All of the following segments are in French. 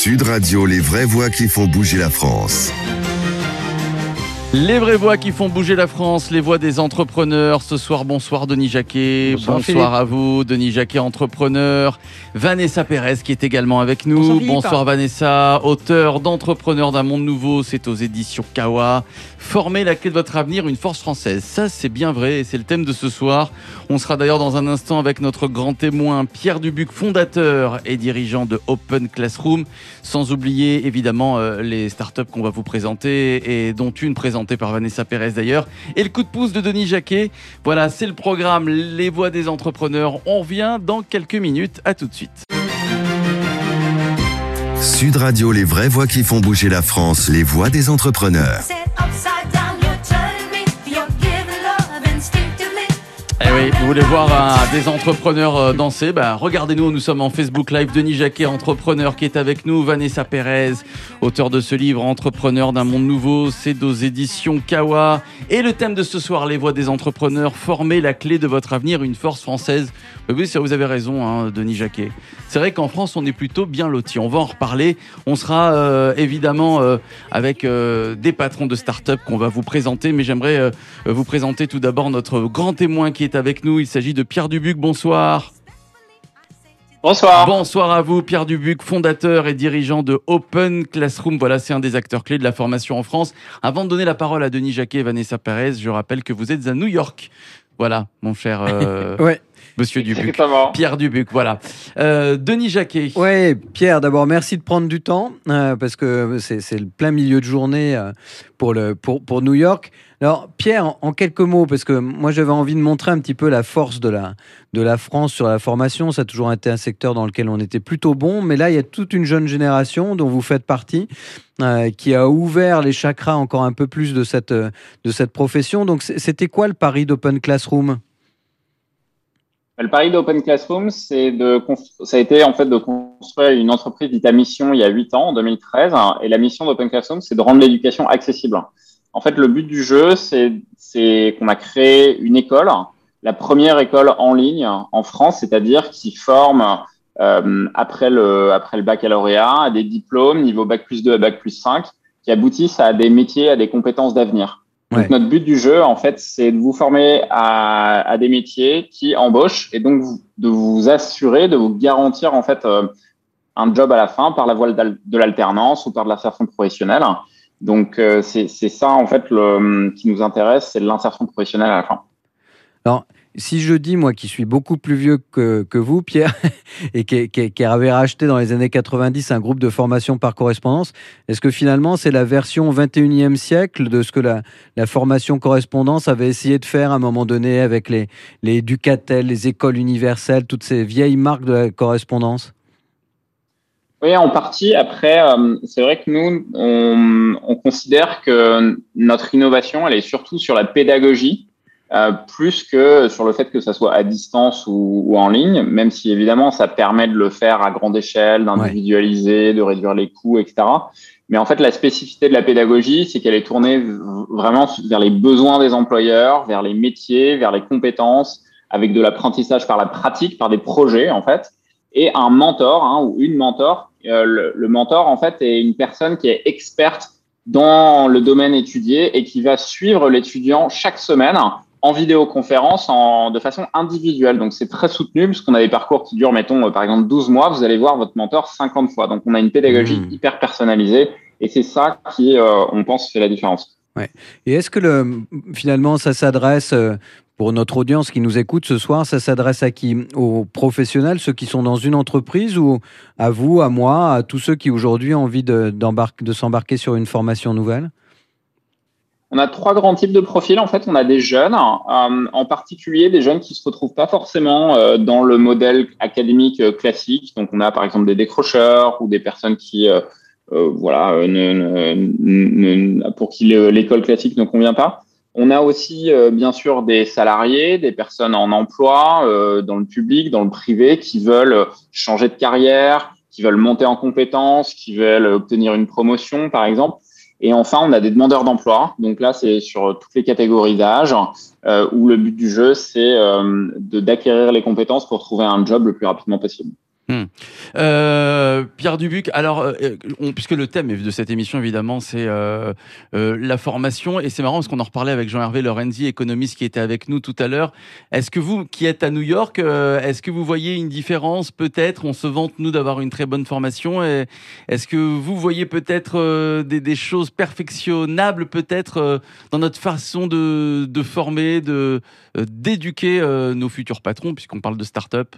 Sud Radio, les vraies voix qui font bouger la France. Les vraies voix qui font bouger la France, les voix des entrepreneurs. Ce soir, bonsoir Denis Jacquet. Bonsoir à vous, Denis Jacquet, entrepreneur. Vanessa Pérez qui est également avec nous. Bonsoir Vanessa, auteur d'Entrepreneurs d'un monde nouveau. C'est aux éditions Kawa. Former la clé de votre avenir, une force française. Ça, c'est bien vrai et c'est le thème de ce soir. On sera d'ailleurs dans un instant avec notre grand témoin, Pierre Dubuc, fondateur et dirigeant de Open Classroom. Sans oublier évidemment les startups qu'on va vous présenter et dont une présentée par Vanessa Pérez d'ailleurs. Et le coup de pouce de Denis Jacquet. Voilà, c'est le programme Les Voix des Entrepreneurs. On revient dans quelques minutes. À tout de suite. Sud Radio, les vraies voix qui font bouger la France, les voix des entrepreneurs. Eh oui, vous voulez voir des entrepreneurs danser, regardez-nous, nous sommes en Facebook Live. Denis Jacquet, entrepreneur qui est avec nous. Vanessa Pérez, auteur de ce livre Entrepreneurs d'un monde nouveau, c'est aux éditions Kawa. Et le thème de ce soir, les voix des entrepreneurs, former la clé de votre avenir, une force française. Oui, ça, vous avez raison, Denis Jacquet. C'est vrai qu'en France, on est plutôt bien lotis. On va en reparler. On sera évidemment avec des patrons de start-up qu'on va vous présenter. Mais j'aimerais vous présenter tout d'abord notre grand témoin qui est avec nous. Il s'agit de Pierre Dubuc. Bonsoir. Bonsoir. Bonsoir à vous, Pierre Dubuc, fondateur et dirigeant de Open Classroom. Voilà, c'est un des acteurs clés de la formation en France. Avant de donner la parole à Denis Jacquet et Vanessa Pérez, je rappelle que vous êtes à New York. Voilà, mon cher ouais. Monsieur Dubuc. Pierre Dubuc, voilà. Denis Jacquet. Oui, Pierre, d'abord, merci de prendre du temps, parce que c'est le plein milieu de journée pour New York. Alors, Pierre, en quelques mots, parce que moi, j'avais envie de montrer un petit peu la force de la France sur la formation. Ça a toujours été un secteur dans lequel on était plutôt bon, mais là, il y a toute une jeune génération dont vous faites partie, qui a ouvert les chakras encore un peu plus de cette profession. Donc, c'était quoi le pari d'Open Classroom ? Le pari d'Open Classroom, ça a été en fait de construire une entreprise dite à mission il y a 8 ans, en 2013. Et la mission d'Open Classroom, c'est de rendre l'éducation accessible. En fait, le but du jeu, c'est qu'on a créé une école, la première école en ligne en France, c'est-à-dire qui forme après le baccalauréat à des diplômes niveau Bac+2 à Bac+5 qui aboutissent à des métiers, à des compétences d'avenir. Donc, notre but du jeu, en fait, c'est de vous former à des métiers qui embauchent et donc de vous assurer, de vous garantir, en fait, un job à la fin par la voie de l'alternance ou par de l'insertion professionnelle. Donc, c'est ça, en fait, qui nous intéresse, c'est l'insertion professionnelle à la fin. Alors, si je dis, moi, qui suis beaucoup plus vieux que vous, Pierre, et qui avait racheté dans les années 90 un groupe de formation par correspondance, est-ce que finalement, c'est la version 21e siècle de ce que la formation correspondance avait essayé de faire à un moment donné avec les Ducatel, les écoles universelles, toutes ces vieilles marques de la correspondance ? Oui, en partie. Après, c'est vrai que nous, on considère que notre innovation, elle est surtout sur la pédagogie, plus que sur le fait que ça soit à distance ou en ligne, même si évidemment ça permet de le faire à grande échelle, d'individualiser, de réduire les coûts, etc. Mais en fait, la spécificité de la pédagogie, c'est qu'elle est tournée vraiment vers les besoins des employeurs, vers les métiers, vers les compétences, avec de l'apprentissage par la pratique, par des projets en fait, et un mentor ou une mentor. Le mentor en fait est une personne qui est experte dans le domaine étudié et qui va suivre l'étudiant chaque semaine en vidéoconférence de façon individuelle. Donc, c'est très soutenu parce qu'on a des parcours qui durent, mettons, par exemple, 12 mois. Vous allez voir votre mentor 50 fois. Donc, on a une pédagogie hyper personnalisée et c'est ça qui, on pense, fait la différence. Ouais. Et est-ce que finalement, ça s'adresse, pour notre audience qui nous écoute ce soir, ça s'adresse à qui ? Aux professionnels, ceux qui sont dans une entreprise, ou à vous, à moi, à tous ceux qui aujourd'hui ont envie de s'embarquer sur une formation nouvelle ? On a 3 grands types de profils. En fait, on a des jeunes, en particulier des jeunes qui se retrouvent pas forcément dans le modèle académique classique. Donc, on a par exemple des décrocheurs ou des personnes qui, pour qui l'école classique ne convient pas. On a aussi, bien sûr, des salariés, des personnes en emploi, dans le public, dans le privé, qui veulent changer de carrière, qui veulent monter en compétences, qui veulent obtenir une promotion, par exemple. Et enfin, on a des demandeurs d'emploi. Donc là, c'est sur toutes les catégories d'âge où le but du jeu, c'est d'acquérir les compétences pour trouver un job le plus rapidement possible. Pierre Dubuc, alors, puisque le thème de cette émission, évidemment, c'est la formation, et c'est marrant parce qu'on en reparlait avec Jean-Hervé Lorenzi, économiste qui était avec nous tout à l'heure. Est-ce que vous, qui êtes à New York, est-ce que vous voyez une différence peut-être? On se vante, nous, d'avoir une très bonne formation. Et est-ce que vous voyez peut-être des choses perfectionnables peut-être dans notre façon de former, d'éduquer nos futurs patrons, puisqu'on parle de start-up?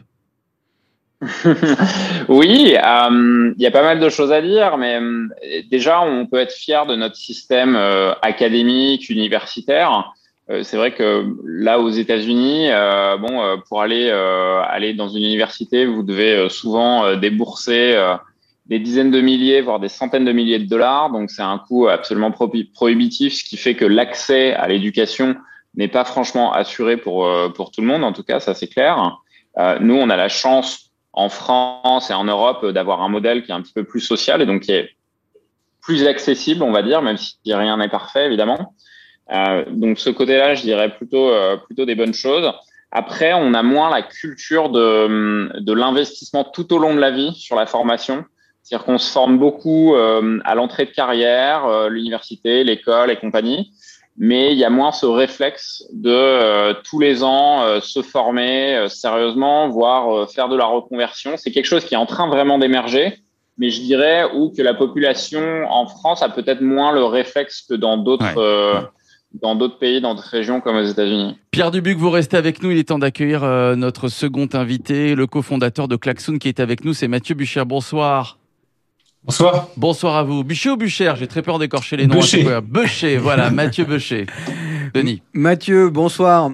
Oui, il y a pas mal de choses à dire, mais déjà, on peut être fier de notre système académique, universitaire. C'est vrai que là, aux États-Unis, pour aller dans une université, vous devez souvent débourser des dizaines de milliers, voire des centaines de milliers de dollars. Donc, c'est un coût absolument prohibitif, ce qui fait que l'accès à l'éducation n'est pas franchement assuré pour tout le monde. En tout cas, ça, c'est clair. Nous, on a la chance en France et en Europe d'avoir un modèle qui est un petit peu plus social et donc qui est plus accessible, on va dire, même si rien n'est parfait, évidemment. Donc, ce côté-là, je dirais plutôt des bonnes choses. Après, on a moins la culture de l'investissement tout au long de la vie sur la formation. C'est-à-dire qu'on se forme beaucoup à l'entrée de carrière, l'université, l'école et compagnie. Mais il y a moins ce réflexe de tous les ans se former sérieusement, voire faire de la reconversion. C'est quelque chose qui est en train vraiment d'émerger, mais je dirais où que la population en France a peut-être moins le réflexe que dans d'autres pays, dans d'autres régions comme aux États-Unis. Pierre Dubuc, vous restez avec nous. Il est temps d'accueillir notre second invité, le cofondateur de Klaxoon qui est avec nous. C'est Mathieu Bucher. Bonsoir. Bonsoir. Bonsoir à vous. Bucher ou Bucher? J'ai très peur d'écorcher les noms. Bucher, voilà, Mathieu Bucher. Denis. Mathieu, bonsoir.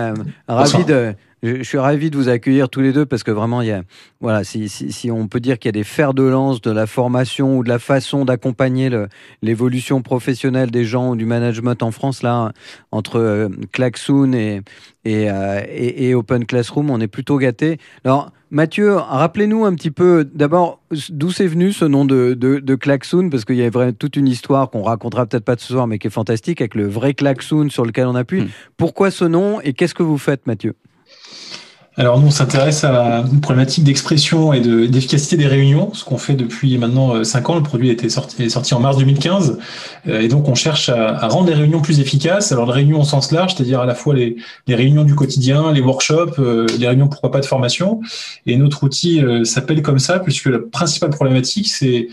Je suis ravi de vous accueillir tous les deux parce que vraiment, si on peut dire qu'il y a des fers de lance de la formation ou de la façon d'accompagner l'évolution professionnelle des gens ou du management en France, là, entre Klaxoon et Open Classroom, on est plutôt gâtés. Alors, Mathieu, rappelez-nous un petit peu, d'abord, d'où c'est venu ce nom de Klaxoon, parce qu'il y a toute une histoire qu'on racontera peut-être pas ce soir, mais qui est fantastique, avec le vrai Klaxoon sur lequel on appuie. Pourquoi ce nom et qu'est-ce que vous faites, Mathieu ? Alors nous, on s'intéresse à une problématique d'expression et d'efficacité des réunions, ce qu'on fait depuis maintenant 5 ans. Le produit est sorti en mars 2015. Et donc, on cherche à rendre les réunions plus efficaces. Alors, les réunions au sens large, c'est-à-dire à la fois les réunions du quotidien, les workshops, les réunions, pourquoi pas, de formation. Et notre outil s'appelle comme ça, puisque la principale problématique, c'est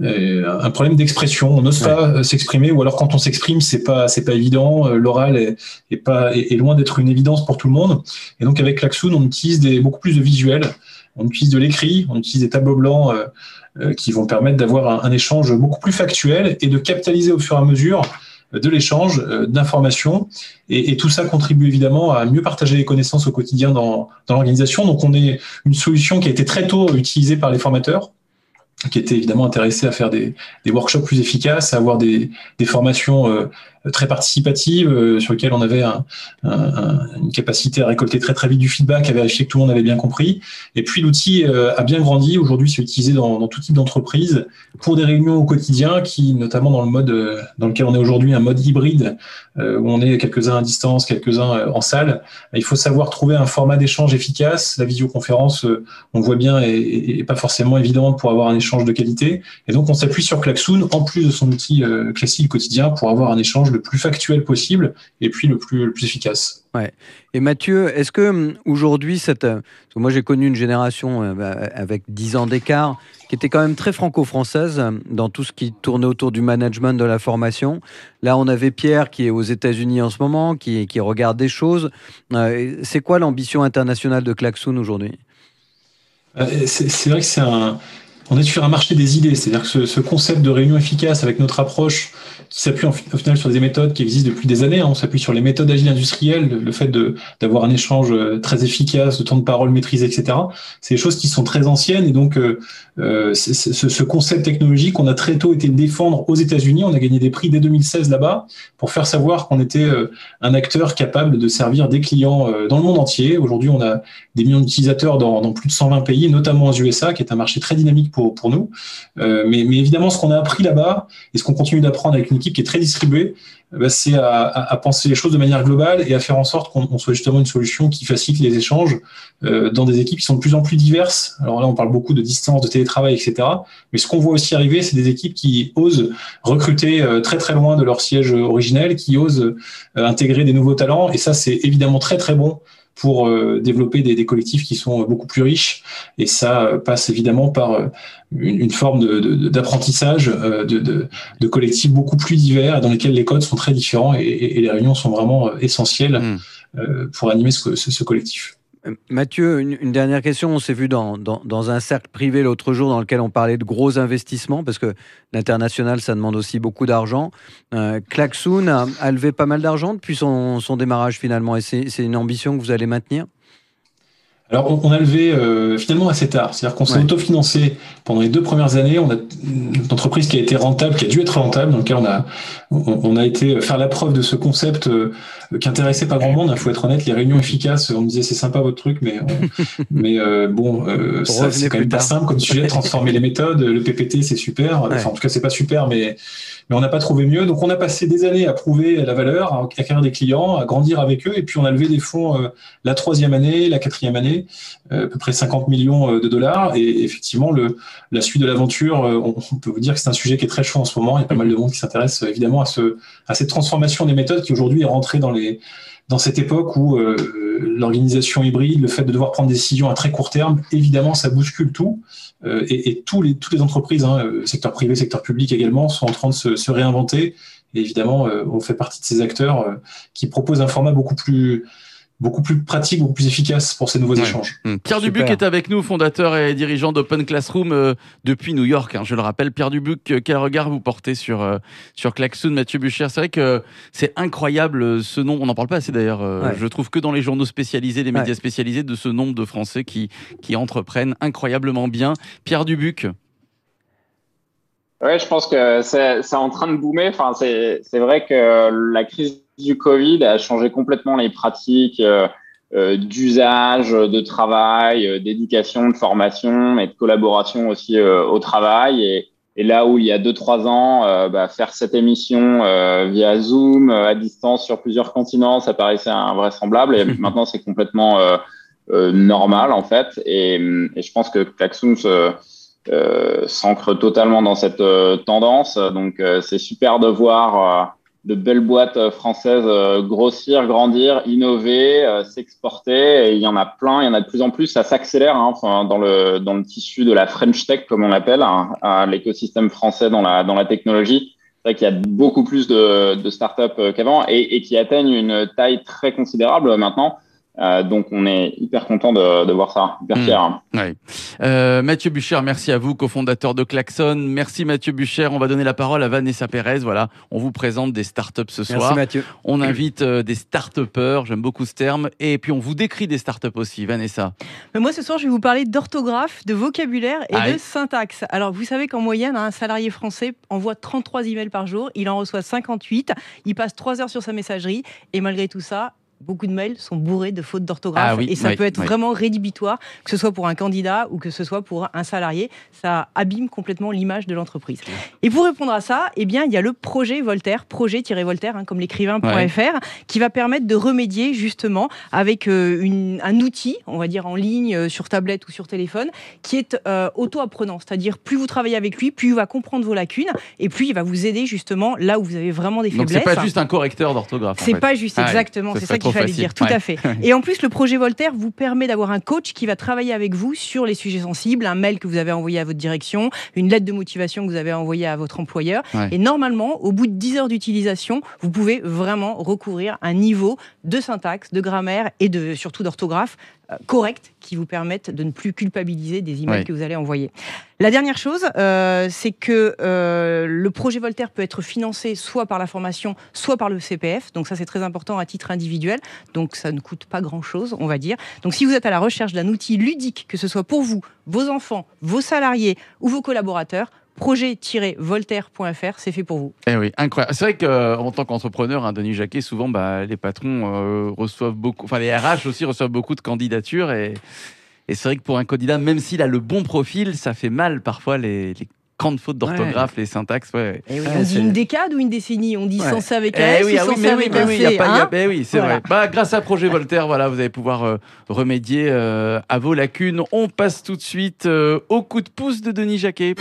un problème d'expression. On n'ose pas s'exprimer, ou alors quand on s'exprime, c'est pas évident. L'oral est loin d'être une évidence pour tout le monde. Et donc, avec Klaxoon, on utilise beaucoup plus de visuels. On utilise de l'écrit, on utilise des tableaux blancs qui vont permettre d'avoir un échange beaucoup plus factuel et de capitaliser au fur et à mesure de l'échange d'informations. Et tout ça contribue évidemment à mieux partager les connaissances au quotidien dans l'organisation. Donc, on est une solution qui a été très tôt utilisée par les formateurs, qui étaient évidemment intéressés à faire des workshops plus efficaces, à avoir des formations très participatives sur lesquelles on avait une capacité à récolter très très vite du feedback, à vérifier que tout le monde avait bien compris. Et puis l'outil a bien grandi. Aujourd'hui, c'est utilisé dans tout type d'entreprise pour des réunions au quotidien, qui notamment dans le mode dans lequel on est aujourd'hui, un mode hybride, où on est quelques-uns à distance, quelques-uns en salle. Il faut savoir trouver un format d'échange efficace. La visioconférence, on voit bien, est pas forcément évidente pour avoir un échange de qualité. Et donc, on s'appuie sur Klaxoon, en plus de son outil classique quotidien, pour avoir un échange le plus factuel possible et puis le plus efficace. Ouais. Et Mathieu, est-ce que aujourd'hui, parce que moi j'ai connu une génération avec 10 ans d'écart qui était quand même très franco-française dans tout ce qui tournait autour du management, de la formation. Là, on avait Pierre qui est aux États-Unis en ce moment, qui regarde des choses. C'est quoi l'ambition internationale de Klaxoon aujourd'hui ? C'est vrai que on est sur un marché des idées, c'est-à-dire que ce concept de réunion efficace avec notre approche qui s'appuie au final sur des méthodes qui existent depuis des années. On s'appuie sur les méthodes agiles industrielles, le fait d'avoir un échange très efficace, de temps de parole maîtrisé, etc. C'est des choses qui sont très anciennes et donc ce concept technologique, on a très tôt été le défendre aux États-Unis. On a gagné des prix dès 2016 là-bas pour faire savoir qu'on était un acteur capable de servir des clients dans le monde entier. Aujourd'hui, on a des millions d'utilisateurs dans plus de 120 pays, notamment aux USA, qui est un marché très dynamique pour pour nous. Mais évidemment, ce qu'on a appris là-bas et ce qu'on continue d'apprendre avec une équipe qui est très distribuée, c'est à penser les choses de manière globale et à faire en sorte qu'on soit justement une solution qui facilite les échanges dans des équipes qui sont de plus en plus diverses. Alors là, on parle beaucoup de distance, de télétravail, etc. Mais ce qu'on voit aussi arriver, c'est des équipes qui osent recruter très très loin de leur siège originel, qui osent intégrer des nouveaux talents. Et ça, c'est évidemment très très bon pour développer des collectifs qui sont beaucoup plus riches. Et ça passe évidemment par une forme d'apprentissage de collectifs beaucoup plus divers dans lesquels les codes sont très différents et les réunions sont vraiment essentielles pour animer ce collectif. Mathieu, une dernière question. On s'est vu dans un cercle privé l'autre jour dans lequel on parlait de gros investissements parce que l'international, ça demande aussi beaucoup d'argent. Klaxoon a levé pas mal d'argent depuis son démarrage finalement et c'est une ambition que vous allez maintenir ? Alors, on a levé finalement assez tard. C'est-à-dire qu'on s'est autofinancé pendant les 2 premières années. On a une entreprise qui a été rentable, qui a dû être rentable, dans lequel on a été faire la preuve de ce concept qui intéressait pas grand monde. Il faut être honnête, les réunions efficaces, on me disait c'est sympa votre truc, mais ça, c'est quand même pas simple comme sujet de transformer les méthodes. Le PPT, c'est super. Enfin, en tout cas, c'est pas super, mais on n'a pas trouvé mieux. Donc, on a passé des années à prouver la valeur, à acquérir des clients, à grandir avec eux. Et puis, on a levé des fonds la 3e année, la 4e année, à peu près 50 millions de dollars. Et effectivement, la suite de l'aventure, on peut vous dire que c'est un sujet qui est très chaud en ce moment. Il y a pas mal de monde qui s'intéresse évidemment à cette transformation des méthodes qui aujourd'hui est rentrée dans cette époque où l'organisation hybride, le fait de devoir prendre des décisions à très court terme, évidemment, ça bouscule tout. Et toutes les entreprises, secteur privé, secteur public également, sont en train de se réinventer. Et évidemment, on fait partie de ces acteurs qui proposent un format beaucoup plus pratique, beaucoup plus efficace pour ces nouveaux échanges. Pierre Dubuc est avec nous, fondateur et dirigeant d'Open Classroom depuis New York. Je le rappelle, Pierre Dubuc, quel regard vous portez sur Klaxoon, Mathieu Bucher? C'est vrai que c'est incroyable ce nom. On n'en parle pas assez d'ailleurs. Je trouve que dans les journaux spécialisés, les médias spécialisés, de ce nombre de Français qui entreprennent incroyablement bien. Pierre Dubuc. Ouais, je pense que c'est en train de boomer. Enfin, c'est vrai que la crise du Covid a changé complètement les pratiques d'usage, de travail, d'éducation, de formation et de collaboration aussi au travail. Et là où il y a 2-3 ans, faire cette émission via Zoom, à distance sur plusieurs continents, ça paraissait invraisemblable. Et maintenant, c'est complètement normal en fait. Et je pense que Klaxoon s'ancre totalement dans cette tendance. Donc, c'est super de voir de belles boîtes françaises grossir, grandir, innover, s'exporter. Et il y en a plein, il y en a de plus en plus. Ça s'accélère dans le tissu de la French Tech, comme on l'appelle, l'écosystème français dans la technologie. C'est vrai qu'il y a beaucoup plus de startups qu'avant et qui atteignent une taille très considérable maintenant. Donc on est hyper content de voir ça, hyper fier. Ouais. Mathieu Bucher, merci à vous, cofondateur de Klaxoon. Merci Mathieu Bucher. On va donner la parole à Vanessa Pérez. Voilà, on vous présente des startups ce soir. Merci Mathieu. On invite des start-upers, j'aime beaucoup ce terme, et puis on vous décrit des startups aussi. Vanessa. Mais moi ce soir je vais vous parler d'orthographe, de vocabulaire et de syntaxe. Alors vous savez qu'en moyenne un salarié français envoie 33 emails par jour, il en reçoit 58, il passe 3 heures sur sa messagerie et malgré tout ça, beaucoup de mails sont bourrés de fautes d'orthographe et ça peut être vraiment rédhibitoire, que ce soit pour un candidat ou que ce soit pour un salarié. Ça abîme complètement l'image de l'entreprise. Et pour répondre à ça, eh bien, il y a le projet Voltaire, projet-Voltaire, comme l'écrivain.fr, qui va permettre de remédier justement avec un outil, on va dire en ligne, sur tablette ou sur téléphone, qui est auto-apprenant. C'est-à-dire, plus vous travaillez avec lui, plus il va comprendre vos lacunes et plus il va vous aider justement là où vous avez vraiment des faiblesses. Donc, c'est pas juste un correcteur d'orthographe. C'est pas juste, exactement. C'est ça qu'il fallait dire, tout à fait. Et en plus, le projet Voltaire vous permet d'avoir un coach qui va travailler avec vous sur les sujets sensibles, un mail que vous avez envoyé à votre direction, une lettre de motivation que vous avez envoyée à votre employeur. Et normalement, au bout de 10 heures d'utilisation, vous pouvez vraiment recourir à un niveau de syntaxe, de grammaire et surtout d'orthographe correct qui vous permettent de ne plus culpabiliser des emails que vous allez envoyer. La dernière chose, c'est que le projet Voltaire peut être financé soit par la formation, soit par le CPF. Donc ça, c'est très important à titre individuel. Donc ça ne coûte pas grand-chose, on va dire. Donc si vous êtes à la recherche d'un outil ludique, que ce soit pour vous, vos enfants, vos salariés ou vos collaborateurs, projet-voltaire.fr, c'est fait pour vous. Eh oui, incroyable. C'est vrai qu'en tant qu'entrepreneur, Denis Jacquet, souvent, les patrons reçoivent beaucoup, enfin les RH aussi reçoivent beaucoup de candidatures et Et c'est vrai que pour un candidat, même s'il a le bon profil, ça fait mal parfois les grandes fautes d'orthographe, les syntaxes. Ouais. Et oui, on dit une décade ou une décennie? On dit censé avec un S ou censé avec un C. Oui, c'est vrai. Grâce à Projet Voltaire, voilà, vous allez pouvoir remédier à vos lacunes. On passe tout de suite au coup de pouce de Denis Jacquet.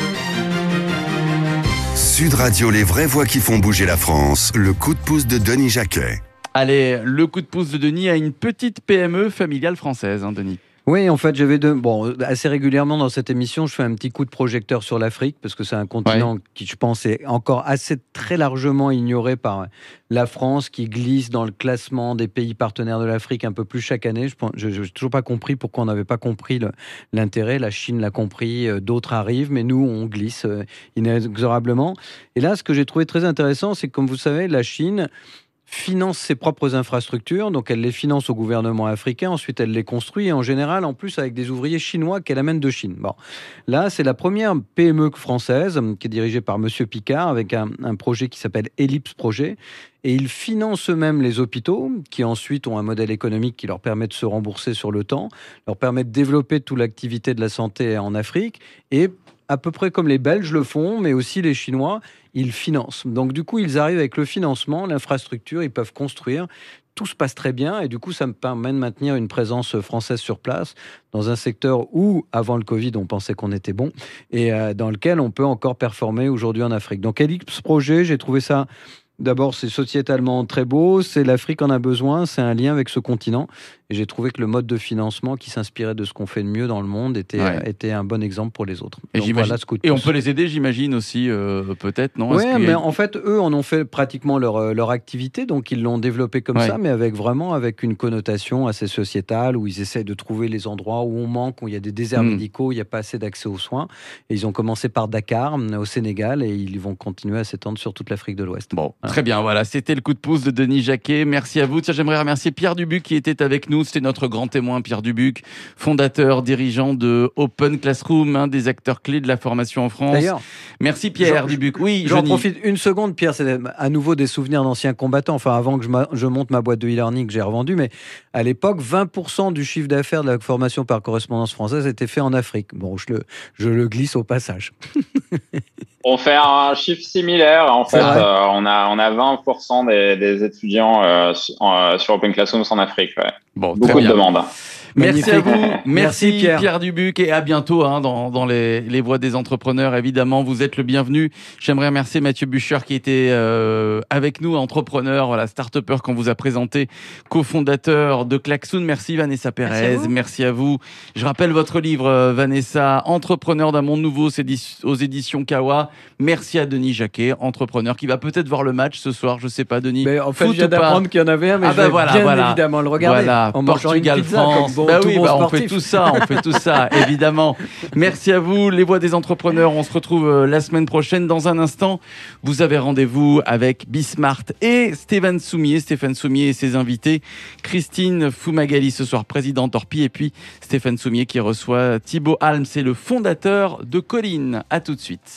Sud Radio, les vraies voix qui font bouger la France. Le coup de pouce de Denis Jacquet. Allez, le coup de pouce de Denis à une petite PME familiale française, Denis. Oui, en fait, assez régulièrement dans cette émission, je fais un petit coup de projecteur sur l'Afrique, parce que c'est un continent qui, je pense, est encore assez très largement ignoré par la France, qui glisse dans le classement des pays partenaires de l'Afrique un peu plus chaque année. Je n'ai toujours pas compris pourquoi on n'avait pas compris l'intérêt. La Chine l'a compris, d'autres arrivent, mais nous, on glisse inexorablement. Et là, ce que j'ai trouvé très intéressant, c'est que, comme vous savez, la Chine finance ses propres infrastructures, donc elle les finance au gouvernement africain, ensuite elle les construit, et en général, en plus, avec des ouvriers chinois qu'elle amène de Chine. Bon, là, c'est la première PME française qui est dirigée par Monsieur Picard, avec un projet qui s'appelle Ellipse Projet, et ils financent eux-mêmes les hôpitaux, qui ensuite ont un modèle économique qui leur permet de se rembourser sur le temps, leur permet de développer toute l'activité de la santé en Afrique, et à peu près comme les Belges le font, mais aussi les Chinois, ils financent. Donc du coup, ils arrivent avec le financement, l'infrastructure, ils peuvent construire. Tout se passe très bien et du coup, ça me permet de maintenir une présence française sur place dans un secteur où, avant le Covid, on pensait qu'on était bon et dans lequel on peut encore performer aujourd'hui en Afrique. Donc Ellipse Projet, j'ai trouvé ça... D'abord, c'est sociétalement très beau, c'est l'Afrique en a besoin, c'est un lien avec ce continent. Et j'ai trouvé que le mode de financement qui s'inspirait de ce qu'on fait de mieux dans le monde était un bon exemple pour les autres. Et, on peut les aider, j'imagine aussi, peut-être, non? Oui, mais en fait, eux en ont fait pratiquement leur activité, donc ils l'ont développé comme ça, mais avec une connotation assez sociétale, où ils essaient de trouver les endroits où on manque, où il y a des déserts médicaux, où il n'y a pas assez d'accès aux soins. Et ils ont commencé par Dakar, au Sénégal, et ils vont continuer à s'étendre sur toute l'Afrique de l'Ouest. Bon. Très bien, voilà, c'était le coup de pouce de Denis Jacquet. Merci à vous. Tiens, j'aimerais remercier Pierre Dubuc qui était avec nous. C'était notre grand témoin, Pierre Dubuc, fondateur, dirigeant de Open Classroom, des acteurs clés de la formation en France. D'ailleurs, merci Pierre Dubuc. Oui, j'en profite une seconde, Pierre. C'est à nouveau des souvenirs d'anciens combattants. Enfin, avant que je monte ma boîte de e-learning que j'ai revendue, mais à l'époque, 20% du chiffre d'affaires de la formation par correspondance française était fait en Afrique. Bon, je le glisse au passage. On fait un chiffre similaire. En fait, on a 20% des étudiants sur Open Classrooms en Afrique. Ouais. Bon, beaucoup de demandes. Merci à vous. Merci Pierre Dubuc. Et à bientôt dans les voix des entrepreneurs. Évidemment, vous êtes le bienvenu. J'aimerais remercier Mathieu Bucher qui était avec nous, entrepreneur, start-upper qu'on vous a présenté, cofondateur de Klaxoon. Merci Vanessa Pérez. Merci à vous. Je rappelle votre livre, Vanessa, Entrepreneur d'un monde nouveau, c'est aux éditions Kawa. Merci à Denis Jacquet, entrepreneur, qui va peut-être voir le match ce soir. Je sais pas, Denis. Mais en fait, je viens d'apprendre qu'il y en avait un, mais je vais bien évidemment le regarder. Voilà, Portugal-France. On fait tout ça, évidemment. Merci à vous, les voix des entrepreneurs. On se retrouve la semaine prochaine. Dans un instant, vous avez rendez-vous avec Bismart et Stéphane Soumier et ses invités. Christine Fumagalli ce soir, présidente Orpi, et puis Stéphane Soumier qui reçoit Thibaut Alm, c'est le fondateur de Colline. À tout de suite.